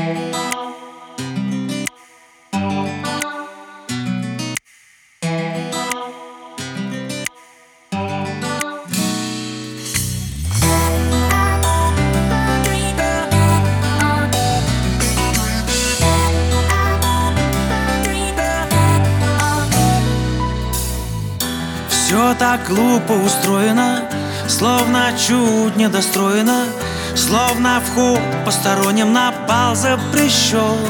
Все так глупо устроено, словно чуть недостроено, словно вход посторонним на бал запрещен.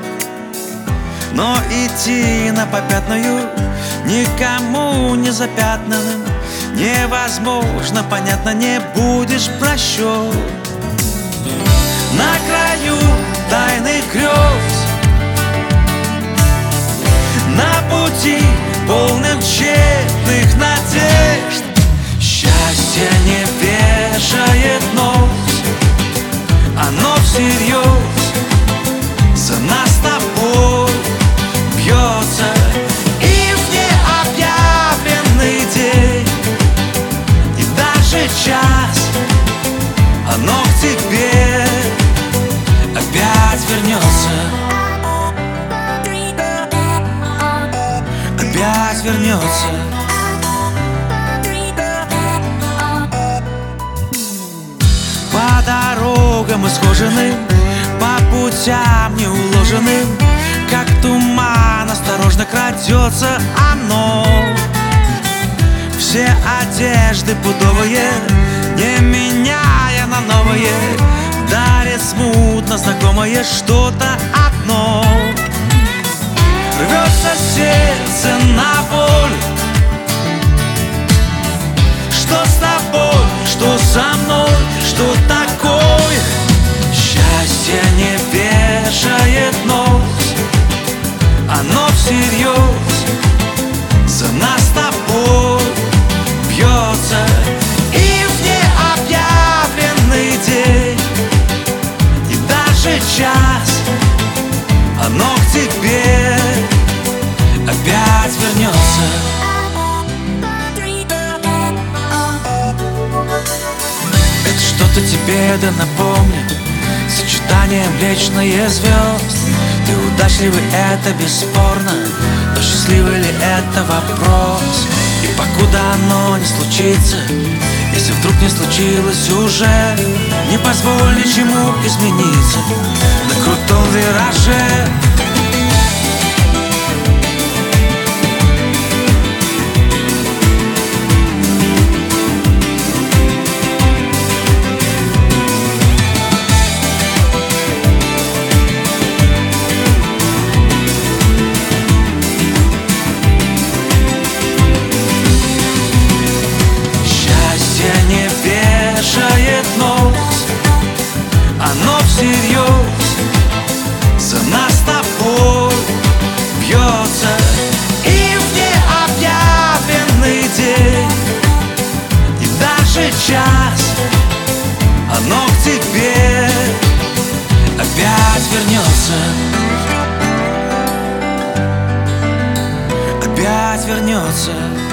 Но идти на попятную никому не запятнанным невозможно, понятно, не будешь прощен. На краю тайных грез, на пути полным тщетных надежд, счастье не вешает нос, оно всерьез за нас с тобой бьется. И в необъявленный день, и даже час, оно к тебе опять вернется. Опять вернется. По дорогам исхоженным, по путям неуложенным, как туман осторожно крадется оно. Все одежды пудовые, не меняя на новые, дарит смутно знакомое что-то одно. Рвется сердце на боль. Что с тобой, что со мной, что такое? Счастье не вешает нос, оно всерьез за нас с тобой бьется. И в необъявленный день, и даже час, оно к тебе опять вернется. Это что-то тебе да напомнит сочетание Млечные звезд. Ты удачливый, это бесспорно, но счастливый ли это вопрос? И покуда оно не случится, если вдруг не случилось уже, не позволь ничему измениться на крутом вираже. Оно всерьез за нас с тобой бьется. И в необъявленный день, и даже час, оно к тебе опять вернется. Опять вернется.